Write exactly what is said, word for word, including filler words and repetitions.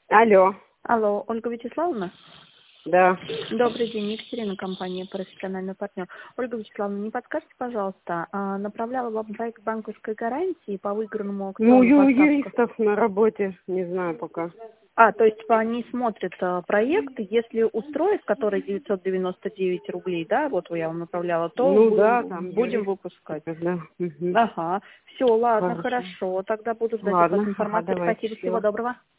Алло, Алло, Ольга Вячеславовна? да. Добрый день, Екатерина, компания «Профессиональный партнер». Ольга Вячеславовна, не подскажете, пожалуйста, а, направляла вам проект банковской гарантии по выигранному Ну, аукциону у «Поставка». юристов на работе, не знаю пока. А, то есть они смотрят а, проект, если устроит, который девятьсот девяносто девять рублей, да, вот я вам направляла, то Ну бу- да, там будем юрист. выпускать. Да. Мгм. Ага, все, ладно, Хорошо. хорошо, тогда буду ждать от вас Ладно, ага, информацию. давайте. Спасибо, всего Всего. доброго.